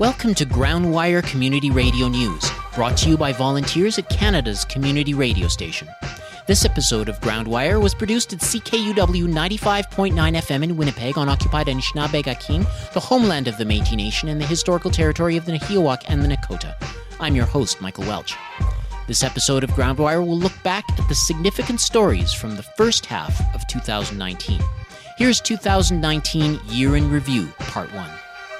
Welcome to Groundwire Community Radio News, brought to you by volunteers at Canada's community radio station. This episode of Groundwire was produced at CKUW 95.9 FM in Winnipeg on occupied Anishinaabe-Gakim, the homeland of the Métis Nation and the historical territory of the Nahiawak and the Nakota. I'm your host, Michael Welch. This episode of Groundwire will look back at the significant stories from the first half of 2019. Here's 2019 Year in Review, Part 1.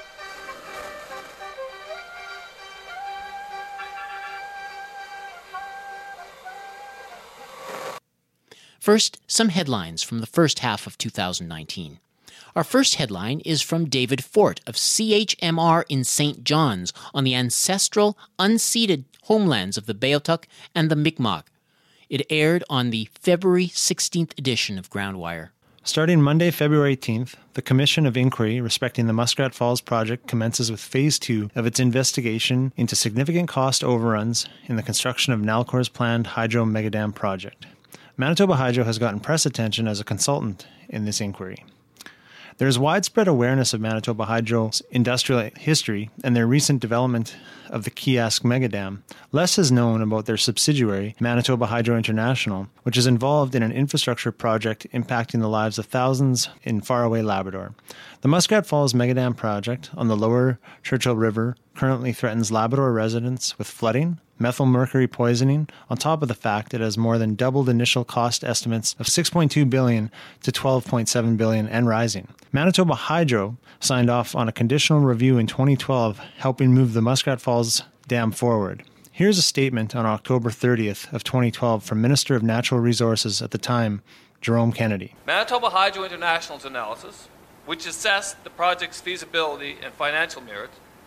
First, some headlines from the first half of 2019. Our first headline is from David Fort of CHMR in St. John's on the ancestral, unceded homelands of the Beothuk and the Mi'kmaq. It aired on the February 16th edition of Groundwire. Starting Monday, February 18th, the Commission of Inquiry respecting the Muskrat Falls project commences with Phase 2 of its investigation into significant cost overruns in the construction of Nalcor's planned Hydro Megadam project. Manitoba Hydro has gotten press attention as a consultant in this inquiry. There is widespread awareness of Manitoba Hydro's industrial history and their recent development of the Kiask Megadam. Less is known about their subsidiary, Manitoba Hydro International, which is involved in an infrastructure project impacting the lives of thousands in faraway Labrador. The Muskrat Falls Megadam project on the lower Churchill River currently threatens Labrador residents with flooding, methyl mercury poisoning, on top of the fact it has more than doubled initial cost estimates of $6.2 billion to $12.7 billion and rising. Manitoba Hydro signed off on a conditional review in 2012, helping move the Muskrat Falls Dam forward. Here's a statement on October 30th of 2012 from Minister of Natural Resources at the time, Jerome Kennedy. Manitoba Hydro International's analysis, which assessed the project's feasibility and financial merit,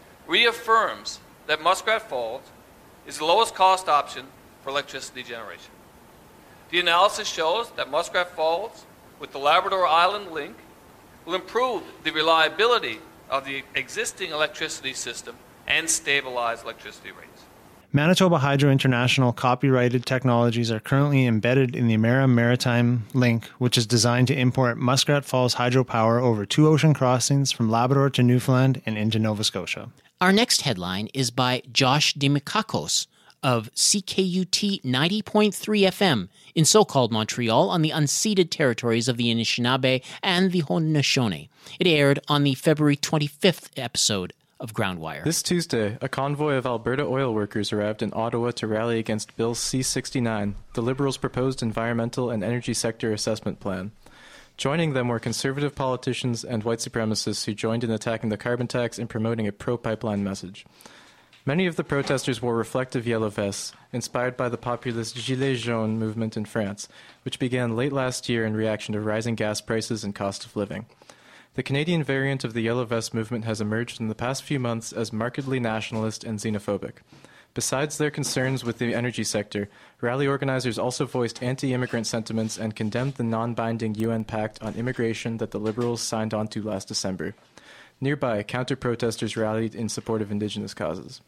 reaffirms that Muskrat Falls is the lowest cost option for electricity generation. The analysis shows that Muskrat Falls, with the Labrador Island link, will improve the reliability of the existing electricity system and stabilize electricity rates. Manitoba Hydro International copyrighted technologies are currently embedded in the Emera Maritime Link, which is designed to import Muskrat Falls hydropower over 2 ocean crossings from Labrador to Newfoundland and into Nova Scotia. Our next headline is by Josh Dimikakos of CKUT 90.3 FM in so-called Montreal on the unceded territories of the Anishinaabe and the Haudenosaunee. It aired on the February 25th episode of Groundwire. This Tuesday, a convoy of Alberta oil workers arrived in Ottawa to rally against Bill C-69, the Liberals' proposed environmental and energy sector assessment plan. Joining them were conservative politicians and white supremacists who joined in attacking the carbon tax and promoting a pro-pipeline message. Many of the protesters wore reflective yellow vests, inspired by the populist Gilets jaunes movement in France, which began late last year in reaction to rising gas prices and cost of living. The Canadian variant of the yellow vest movement has emerged in the past few months as markedly nationalist and xenophobic. Besides their concerns with the energy sector, rally organizers also voiced anti-immigrant sentiments and condemned the non-binding UN Pact on Immigration that the Liberals signed onto last December. Nearby, counter-protesters rallied in support of Indigenous causes.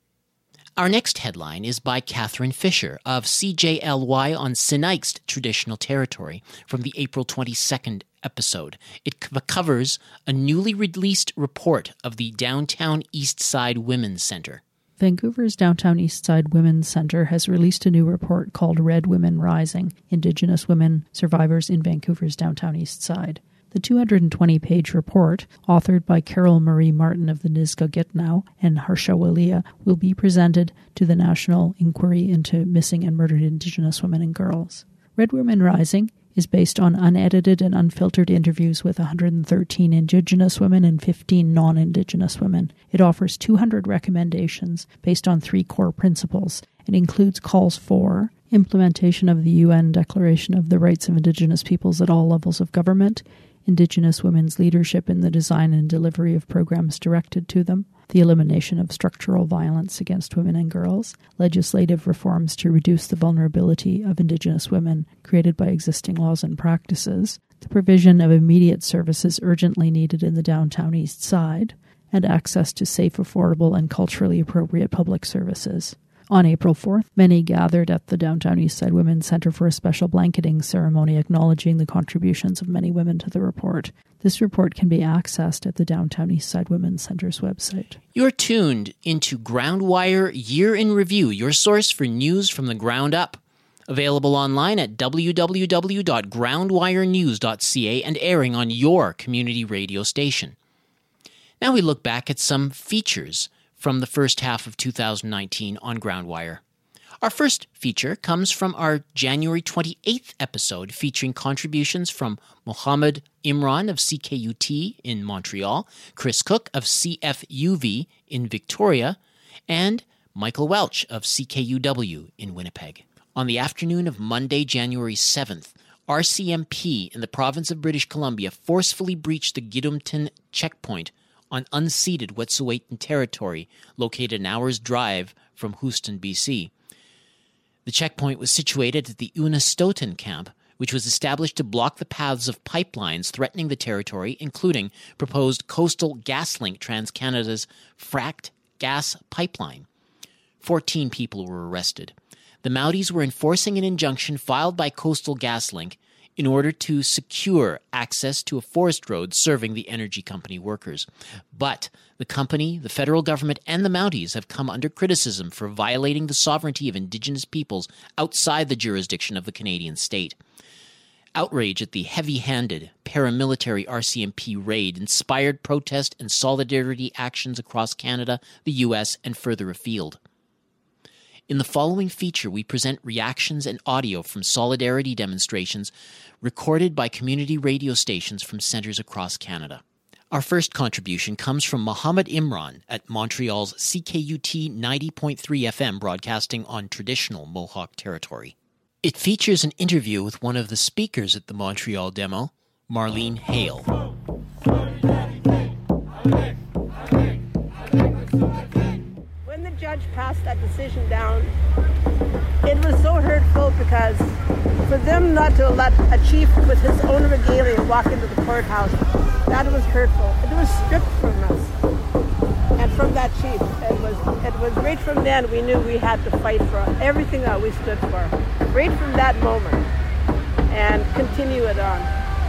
Our next headline is by Catherine Fisher of CJLY on Sinixt traditional territory from the April 22nd episode. It covers a newly released report of the Downtown Eastside Women's Centre. Vancouver's Downtown Eastside Women's Centre has released a new report called Red Women Rising, Indigenous Women Survivors in Vancouver's Downtown Eastside. The 220-page report, authored by Carol Marie Martin of the Nisga'a and Harsha Walia, will be presented to the National Inquiry into Missing and Murdered Indigenous Women and Girls. Red Women Rising is based on unedited and unfiltered interviews with 113 Indigenous women and 15 non-Indigenous women. It offers 200 recommendations based on 3 core principles. It includes calls for implementation of the UN Declaration of the Rights of Indigenous Peoples at all levels of government, Indigenous women's leadership in the design and delivery of programs directed to them, the elimination of structural violence against women and girls, legislative reforms to reduce the vulnerability of Indigenous women created by existing laws and practices, the provision of immediate services urgently needed in the Downtown East Side, and access to safe, affordable, and culturally appropriate public services. On April 4th, many gathered at the Downtown Eastside Women's Centre for a special blanketing ceremony acknowledging the contributions of many women to the report. This report can be accessed at the Downtown Eastside Women's Centre's website. You're tuned into Groundwire Year in Review, your source for news from the ground up. Available online at www.groundwirenews.ca and airing on your community radio station. Now we look back at some features from the first half of 2019 on Groundwire. Our first feature comes from our January 28th episode featuring contributions from Mohammed Imran of CKUT in Montreal, Chris Cook of CFUV in Victoria, and Michael Welch of CKUW in Winnipeg. On the afternoon of Monday, January 7th, RCMP in the province of British Columbia forcefully breached the Gidimt'en checkpoint on unceded Wet'suwet'en territory located an hour's drive from Houston, BC. The checkpoint was situated at the Unistoten camp, which was established to block the paths of pipelines threatening the territory, including proposed Coastal GasLink TransCanada's fracked gas pipeline. 14 people were arrested. The Mounties were enforcing an injunction filed by Coastal GasLink in order to secure access to a forest road serving the energy company workers. But the company, the federal government, and the Mounties have come under criticism for violating the sovereignty of Indigenous peoples outside the jurisdiction of the Canadian state. Outrage at the heavy-handed paramilitary RCMP raid inspired protest and solidarity actions across Canada, the U.S., and further afield. In the following feature, we present reactions and audio from solidarity demonstrations recorded by community radio stations from centres across Canada. Our first contribution comes from Mohammed Imran at Montreal's CKUT 90.3 FM, broadcasting on traditional Mohawk territory. It features an interview with one of the speakers at the Montreal demo, Marlene Hale. When the judge passed that decision down, it was so hurtful because for them not to let a chief with his own regalia walk into the courthouse, that was hurtful. It was stripped from us and from that chief. It was right from then we knew we had to fight for everything that we stood for. Right from that moment, and continue it on.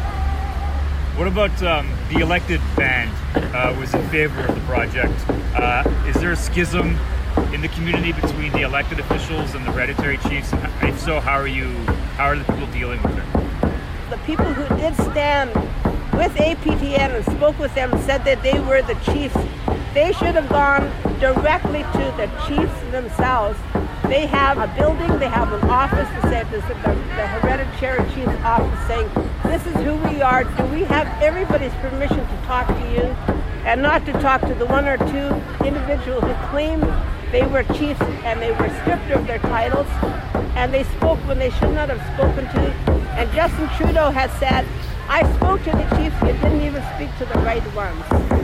What about the elected band was in favor of the project? Is there a schism in the community between the elected officials and the hereditary chiefs? If so, how are the people dealing with it? The people who did stand with APTN and spoke with them said that they were the chiefs. They should have gone directly to the chiefs themselves. They have a building, they have an office that says the hereditary chief's office saying, this is who we are. Do we have everybody's permission to talk to you and not to talk to the one or two individuals who claimed they were chiefs and they were stripped of their titles and they spoke when they should not have spoken to. And Justin Trudeau has said, I spoke to the chiefs, you didn't even speak to the right ones.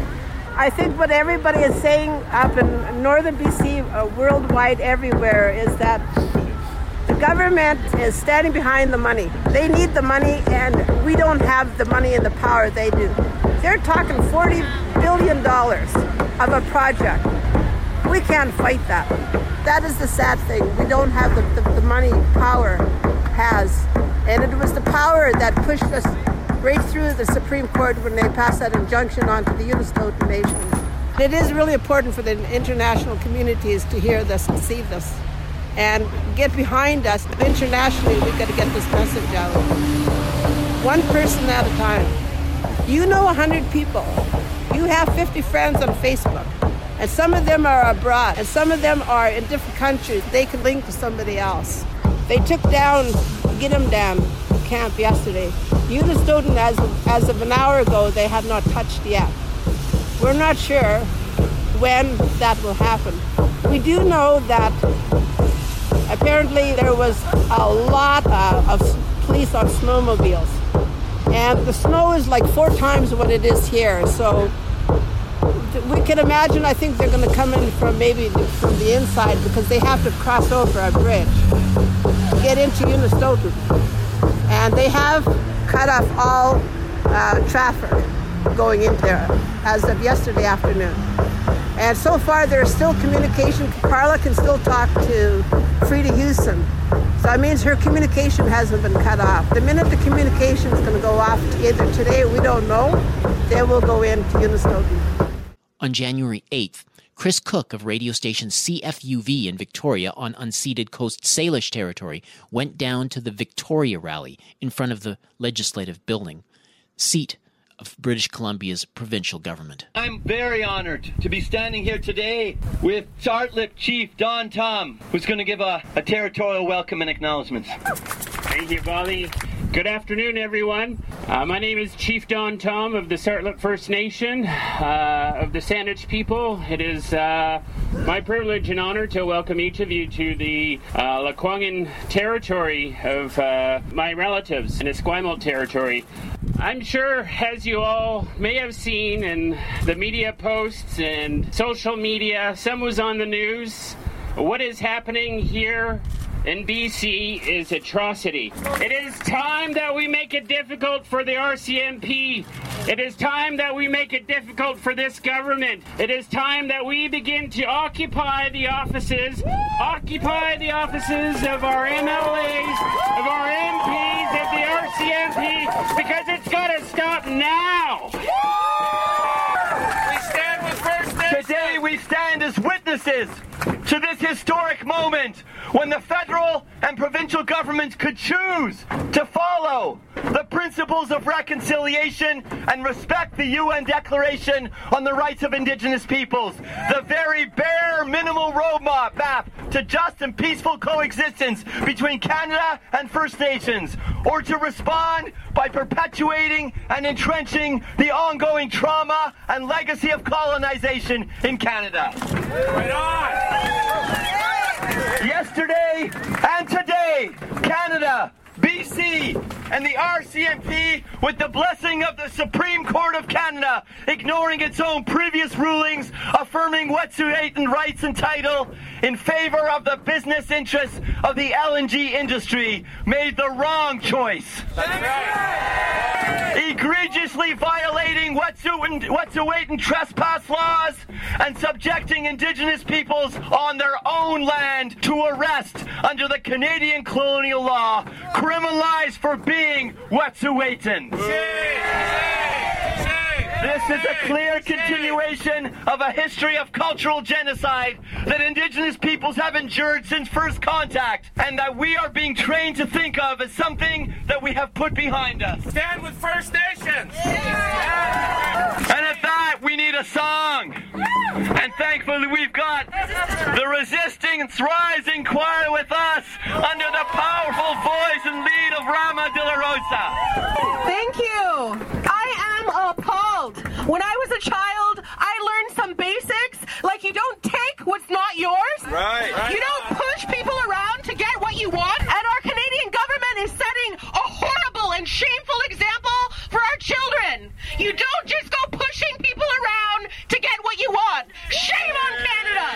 I think what everybody is saying up in northern BC, worldwide, everywhere, is that the government is standing behind the money. They need the money, and we don't have the money and the power they do. They're talking $40 billion of a project. We can't fight that. That is the sad thing. We don't have the money power has. And it was the power that pushed us right through the Supreme Court when they passed that injunction onto the Unistoten Nation. It is really important for the international communities to hear this and see this and get behind us. Internationally, we've got to get this message out. One person at a time. You know 100 people. You have 50 friends on Facebook. And some of them are abroad, and some of them are in different countries. They can link to somebody else. They took down Gidimt'en camp yesterday. Unistoten, as of an hour ago, they have not touched yet. We're not sure when that will happen. We do know that apparently there was a lot of police on snowmobiles. And the snow is like 4 times what it is here. So we can imagine, I think they're going to come in from the inside because they have to cross over a bridge to get into Unistoten. And they have cut off all traffic going in there as of yesterday afternoon. And so far, there's still communication. Carla can still talk to Frida Houston. So that means her communication hasn't been cut off. The minute the communication is going to go off, either today or we don't know, they will go into Eunice Snowden. On January 8th, Chris Cook of radio station CFUV in Victoria on unceded Coast Salish territory went down to the Victoria rally in front of the Legislative Building, seat of British Columbia's provincial government. I'm very honored to be standing here today with Tsartlip Chief Don Tom, who's going to give a territorial welcome and acknowledgements. Thank you, Bobby. Good afternoon, everyone. My name is Chief Don Tom of the Tsartlip First Nation of the Saanich people. It is my privilege and honor to welcome each of you to the Lekwungen territory of my relatives in Esquimalt territory. I'm sure, as you all may have seen in the media posts and social media, some was on the news, what is happening here in BC is atrocity. It is time that we make it difficult for the RCMP. It is time that we make it difficult for this government. It is time that we begin to occupy the offices of our MLAs, of our MPs, of the RCMP, because it's got to stop now. We stand with First Nations. Today we stand as witnesses to this historic moment when the federal and provincial governments could choose to follow the principles of reconciliation and respect the UN Declaration on the Rights of Indigenous Peoples, the very bare minimal roadmap to just and peaceful coexistence between Canada and First Nations, or to respond by perpetuating and entrenching the ongoing trauma and legacy of colonization in Canada. Right on! Yesterday and today, Canada, BC, and the RCMP, with the blessing of the Supreme Court of Canada, ignoring its own previous rulings, affirming Wet'suwet'en rights and title in favor of the business interests of the LNG industry, made the wrong choice. That's right. Egregiously violating Wet'suwet'en trespass laws and subjecting Indigenous peoples on their own land to arrest under the Canadian colonial law, criminalized for being Wet'suwet'en. This is a clear continuation of a history of cultural genocide that Indigenous peoples have endured since first contact, and that we are being trained to think of as something that we have put behind us. Stand with First Nations. And at that, we need a song. And thankfully, we've got the Resistance Rising Choir with us under the powerful voice and lead of Rama De La Rosa. Thank you. I am appalled. When I was a child, I learned some basics, like you don't take what's not yours. Right. You don't push people around to get what you want. And our Canadian government is setting a horrible and shameful example for our children. You don't just go pushing people around to get what you want. Shame on Canada.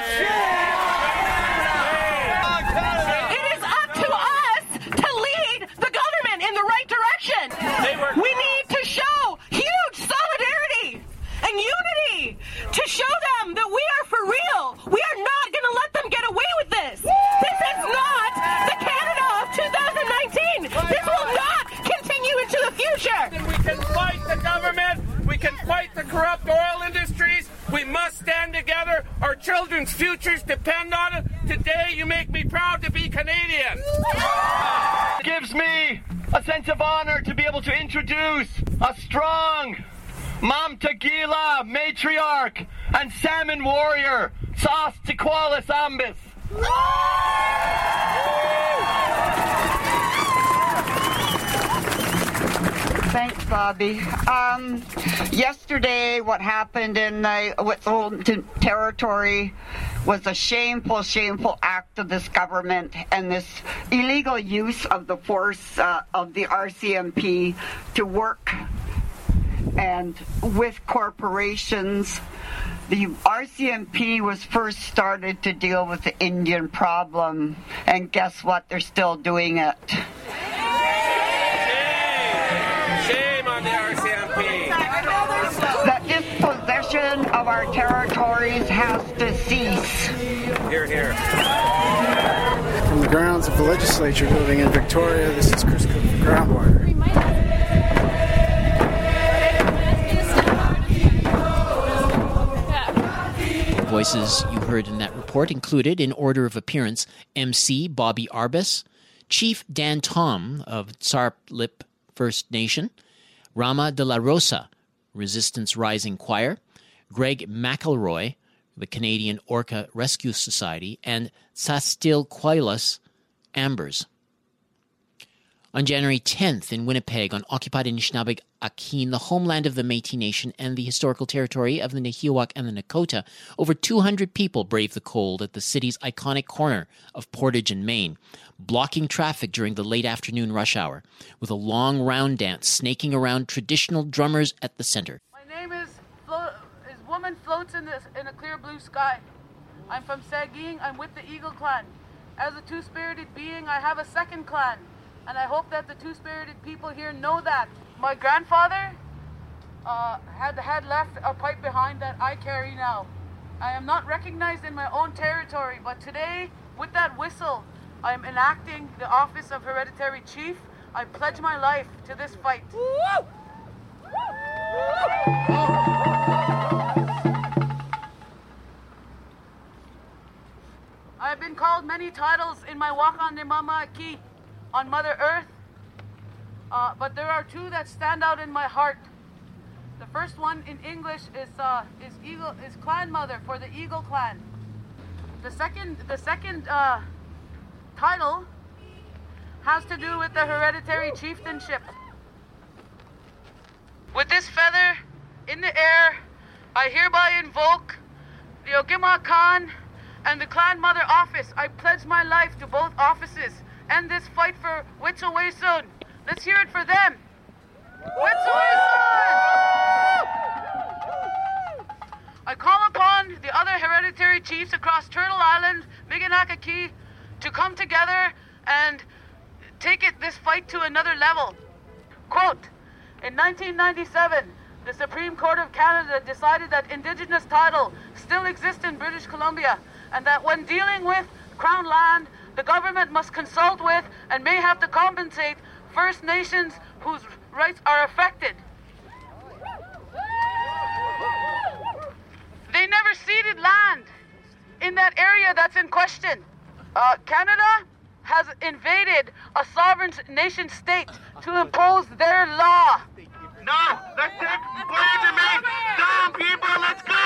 It is up to us to lead the government in the right direction. We need to show huge solidarity and unity to show them that we are for real. We are not going to let them get away with this. This is not the Canada of 2019. This will not continue into the future. We can fight the government. We can fight the corrupt oil industries. We must stand together. Our children's futures depend on it. Today, you make me proud to be Canadian. It gives me a sense of honor to be able to introduce a strong Mamtagila matriarch and salmon warrior, Sas Tiqualis Ambis. Thanks, Bobby. Yesterday, what happened in the Wet'suwet'en territory was a shameful, shameful act of this government and this illegal use of the force of the RCMP to work and with corporations. The RCMP was first started to deal with the Indian problem, and guess what? They're still doing it. Shame on the RCMP. The dispossession of our territories has to cease. Hear, hear. From the grounds of the legislature building in Victoria, this is Chris Cook for Groundwire. Voices you heard in that report included, in order of appearance, MC Bobby Arbus, Chief Dan Tom of Tsartlip First Nation, Rama de la Rosa, Resistance Rising Choir, Greg McElroy, the Canadian Orca Rescue Society, and Tsastilqualis Ambers. On January 10th in Winnipeg, on occupied Anishinaabeg Akin, the homeland of the Métis Nation and the historical territory of the Nahiwak and the Nakota, over 200 people braved the cold at the city's iconic corner of Portage and Main, blocking traffic during the late afternoon rush hour, with a long round dance snaking around traditional drummers at the center. My name is Woman Floats in a Clear Blue Sky. I'm from Saging. I'm with the Eagle Clan. As a two-spirited being, I have a second clan. And I hope that the two-spirited people here know that. My grandfather had left a pipe behind that I carry now. I am not recognized in my own territory, but today, with that whistle, I am enacting the office of Hereditary Chief. I pledge my life to this fight. I have been called many titles in my walk on the Mama Aki, on Mother Earth, but there are two that stand out in my heart. The first one in English is Clan Mother for the Eagle Clan. The second title has to do with the Hereditary Chieftainship. With this feather in the air, I hereby invoke the Ogima Khan and the Clan Mother office. I pledge my life to both offices. End this fight for Wet'suwet'en. Let's hear it for them. Wet'suwet'en! I call upon the other hereditary chiefs across Turtle Island, Miginakaki, to come together and take this fight to another level. Quote, in 1997, the Supreme Court of Canada decided that Indigenous title still exists in British Columbia, and that when dealing with Crown land, the government must consult with and may have to compensate First Nations whose rights are affected. They never ceded land in that area that's in question. Canada has invaded a sovereign nation state to impose their law. No, let's take blame to me. Down, people, let's go!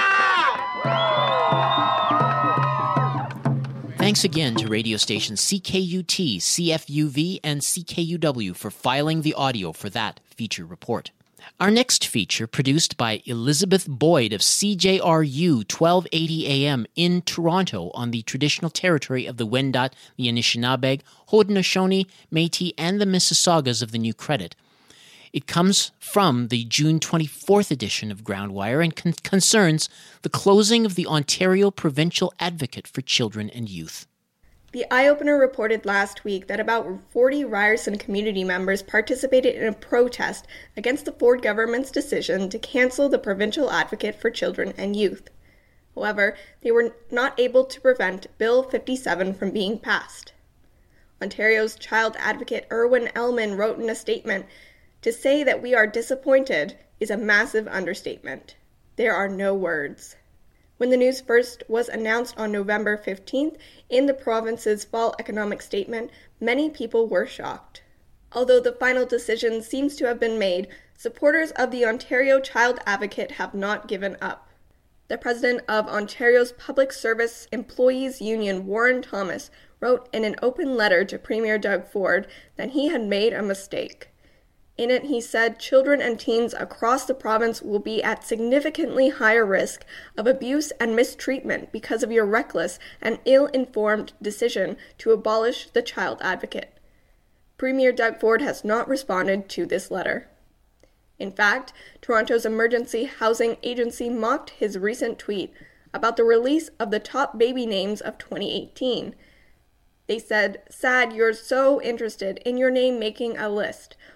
Thanks again to radio stations CKUT, CFUV, and CKUW for filing the audio for that feature report. Our next feature, produced by Elizabeth Boyd of CJRU 1280 AM in Toronto on the traditional territory of the Wendat, the Anishinaabeg, Haudenosaunee, Métis, and the Mississaugas of the New Credit. It comes from the June 24th edition of Groundwire and concerns the closing of the Ontario Provincial Advocate for Children and Youth. The Eye-Opener reported last week that about 40 Ryerson community members participated in a protest against the Ford government's decision to cancel the Provincial Advocate for Children and Youth. However, they were not able to prevent Bill 57 from being passed. Ontario's child advocate Erwin Ellman wrote in a statement, "To say that we are disappointed is a massive understatement. There are no words." When the news first was announced on November 15th in the province's fall economic statement, many people were shocked. Although the final decision seems to have been made, supporters of the Ontario Child Advocate have not given up. The president of Ontario's Public Service Employees Union, Warren Thomas, wrote in an open letter to Premier Doug Ford that he had made a mistake. In it, he said children and teens across the province will be at significantly higher risk of abuse and mistreatment because of your reckless and ill-informed decision to abolish the Child Advocate. Premier Doug Ford has not responded to this letter. In fact, Toronto's Emergency Housing Agency mocked his recent tweet about the release of the top baby names of 2018. They said, "Sad you're so interested in your name making a list.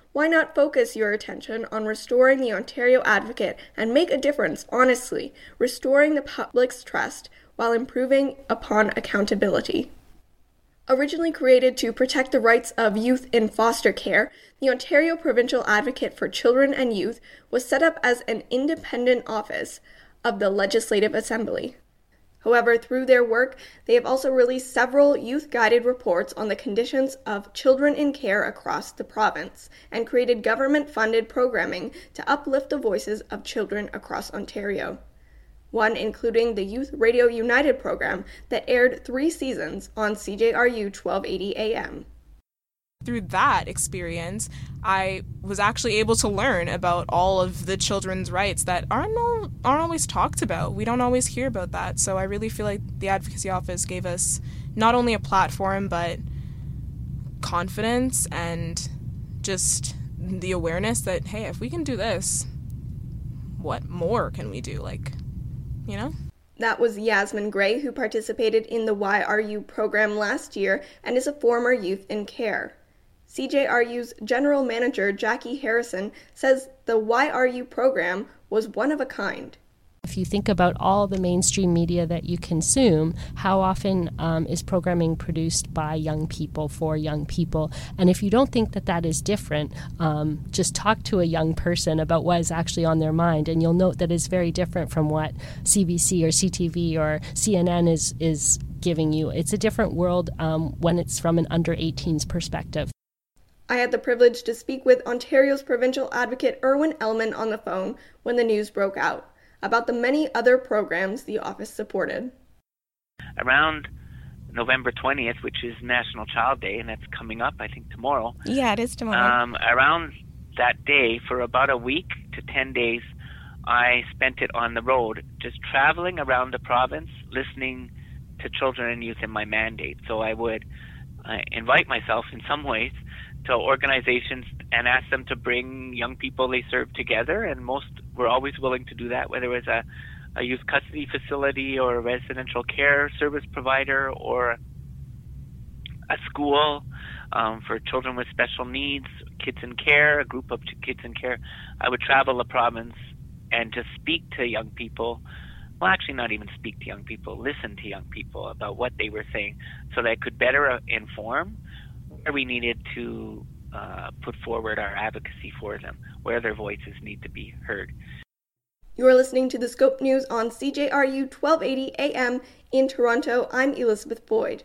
Why not focus your attention on restoring the Ontario Advocate and make a difference honestly, restoring the public's trust while improving upon accountability? Originally created to protect the rights of youth in foster care, the Ontario Provincial Advocate for Children and Youth was set up as an independent office of the Legislative Assembly. However, through their work, they have also released several youth-guided reports on the conditions of children in care across the province and created government-funded programming to uplift the voices of children across Ontario. One including the Youth Radio United program that aired 3 seasons on CJRU 1280 AM. Through that experience, I was actually able to learn about all of the children's rights that aren't always talked about. We don't always hear about that. So I really feel like the Advocacy Office gave us not only a platform, but confidence and just the awareness that, hey, if we can do this, what more can we do? That was Yasmin Gray, who participated in the YRU program last year and is a former youth in care. CJRU's General Manager Jackie Harrison says the YRU program was one of a kind. If you think about all the mainstream media that you consume, how often is programming produced by young people for young people? And if you don't think that that is different, just talk to a young person about what is actually on their mind, and you'll note that it's very different from what CBC or CTV or CNN is giving you. It's a different world when it's from an under-18s perspective. I had the privilege to speak with Ontario's Provincial Advocate Irwin Ellman on the phone when the news broke out about the many other programs the office supported. Around November 20th, which is National Child Day, and that's coming up, I think, tomorrow. Yeah, it is tomorrow. Around that day, for about a week to 10 days, I spent it on the road, just traveling around the province, listening to children and youth in my mandate. So I would invite myself in some ways to organizations and ask them to bring young people they serve together, and most were always willing to do that, whether it was a youth custody facility or a residential care service provider or a school for children with special needs, kids in care, a group of kids in care. I would travel the province and just speak to young people. Well, actually not even speak to young people, listen to young people about what they were saying so that I could better inform where we needed to put forward our advocacy for them, where their voices need to be heard. You are listening to the Scope News on CJRU 1280 AM in Toronto. I'm Elizabeth Boyd.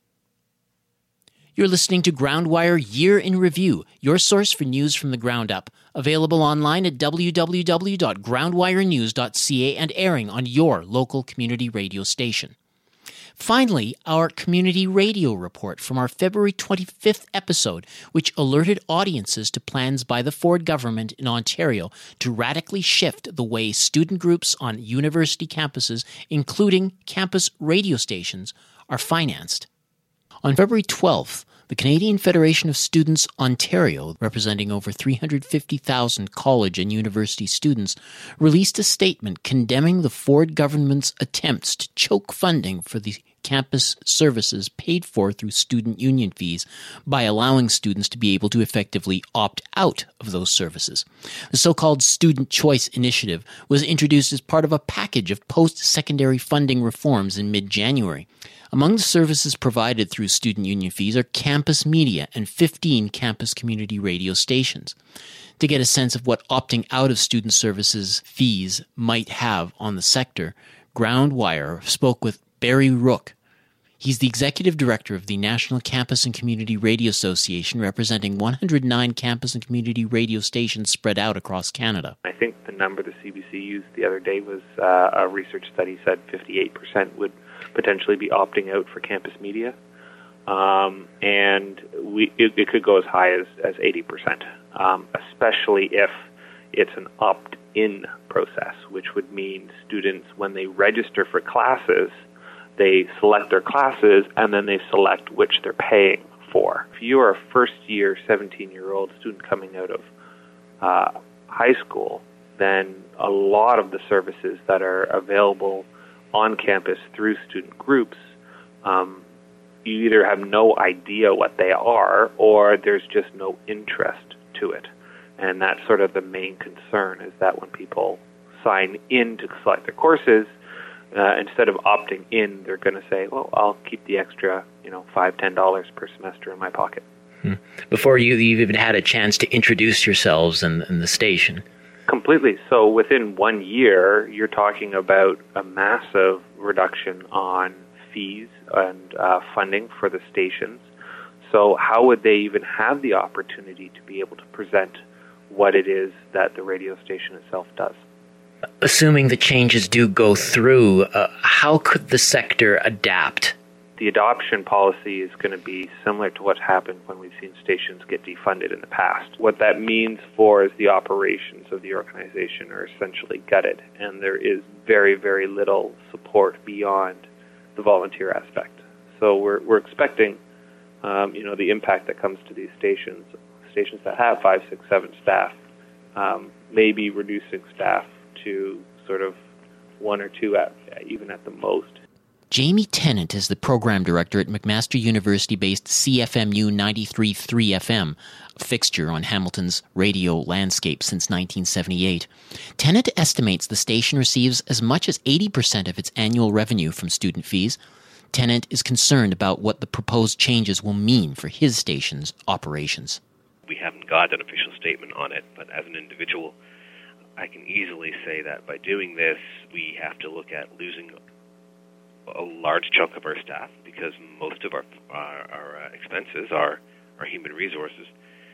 You're listening to Groundwire Year in Review, your source for news from the ground up. Available online at www.groundwirenews.ca and airing on your local community radio station. Finally, our community radio report from our February 25th episode, which alerted audiences to plans by the Ford government in Ontario to radically shift the way student groups on university campuses, including campus radio stations, are financed. On February 12th, the Canadian Federation of Students Ontario, representing over 350,000 college and university students, released a statement condemning the Ford government's attempts to choke funding for the campus services paid for through student union fees by allowing students to be able to effectively opt out of those services. The so-called Student Choice Initiative was introduced as part of a package of post-secondary funding reforms in mid-January. Among the services provided through student union fees are campus media and 15 campus community radio stations. To get a sense of what opting out of student services fees might have on the sector, Groundwire spoke with Barry Rook. He's the executive director of the National Campus and Community Radio Association, representing 109 campus and community radio stations spread out across Canada. I think the number the CBC used the other day was a research study said 58% would potentially be opting out for campus media, and it could go as high as 80%, especially if it's an opt-in process, which would mean students, when they register for classes, they select their classes and then they select which they're paying for. If you're a first-year, 17-year-old student coming out of high school, then a lot of the services that are available on campus through student groups, you either have no idea what they are or there's just no interest to it. And that's sort of the main concern, is that when people sign in to select their courses, instead of opting in, they're going to say, well, I'll keep the extra, $5-10 per semester in my pocket. Before you've even had a chance to introduce yourselves and the station. Completely. So within 1 year, you're talking about a massive reduction on fees and funding for the stations. So how would they even have the opportunity to be able to present what it is that the radio station itself does? Assuming the changes do go through, how could the sector adapt? The adoption policy is going to be similar to what's happened when we've seen stations get defunded in the past. What that means for is the operations of the organization are essentially gutted, and there is very, very little support beyond the volunteer aspect. So we're expecting, the impact that comes to these stations that have 5, 6, 7 staff, maybe reducing staff to sort of 1 or 2 even at the most. Jamie Tennant is the program director at McMaster University-based CFMU 93.3 FM, a fixture on Hamilton's radio landscape since 1978. Tennant estimates the station receives as much as 80% of its annual revenue from student fees. Tennant is concerned about what the proposed changes will mean for his station's operations. We haven't got an official statement on it, but as an individual, I can easily say that by doing this, we have to look at losing a large chunk of our staff, because most of our expenses are human resources.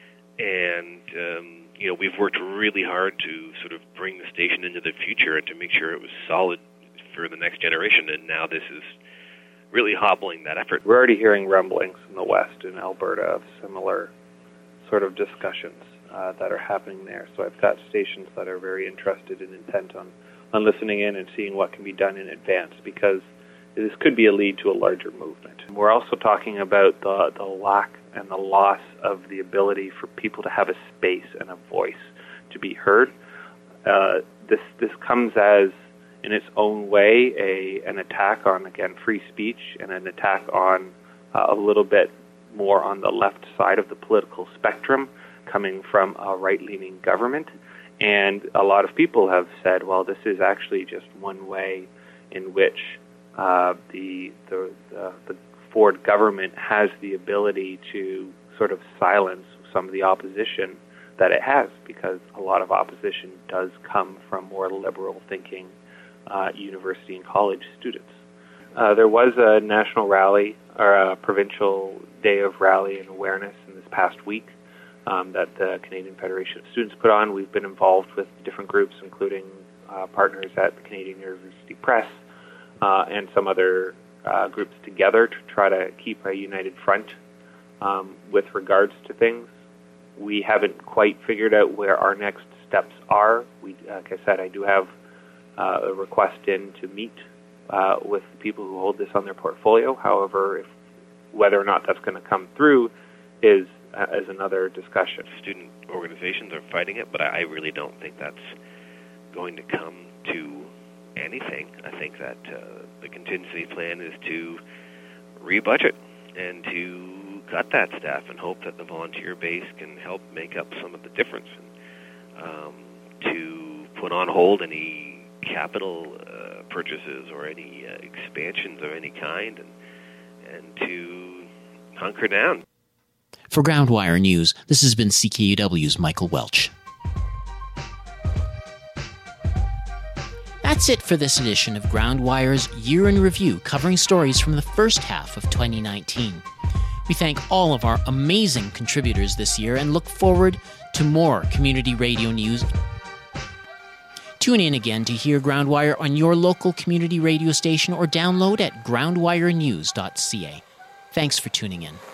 And, we've worked really hard to sort of bring the station into the future and to make sure it was solid for the next generation, and now this is really hobbling that effort. We're already hearing rumblings in the West, in Alberta, of similar sort of discussions that are happening there. So I've got stations that are very interested and intent on listening in and seeing what can be done in advance, because this could be a lead to a larger movement. We're also talking about the lack and the loss of the ability for people to have a space and a voice to be heard. This comes as, in its own way, an attack on, again, free speech, and an attack on a little bit more on the left side of the political spectrum, coming from a right-leaning government. And a lot of people have said, well, this is actually just one way in which the Ford government has the ability to sort of silence some of the opposition that it has, because a lot of opposition does come from more liberal-thinking university and college students. There was a national rally, or a provincial day of rally and awareness in this past week that the Canadian Federation of Students put on. We've been involved with different groups, including partners at the Canadian University Press, and some other groups together to try to keep a united front with regards to things. We haven't quite figured out where our next steps are. Like I said, I do have a request in to meet with the people who hold this on their portfolio. However, whether or not that's going to come through is another discussion. Student organizations are fighting it, but I really don't think that's going to come to anything. I think that the contingency plan is to rebudget and to cut that staff and hope that the volunteer base can help make up some of the difference, and to put on hold any capital purchases or any expansions of any kind, and to hunker down. For Groundwire News, this has been CKUW's Michael Welch. That's it for this edition of Groundwire's Year in Review, covering stories from the first half of 2019. We thank all of our amazing contributors this year and look forward to more community radio news. Tune in again to hear Groundwire on your local community radio station or download at groundwirenews.ca. Thanks for tuning in.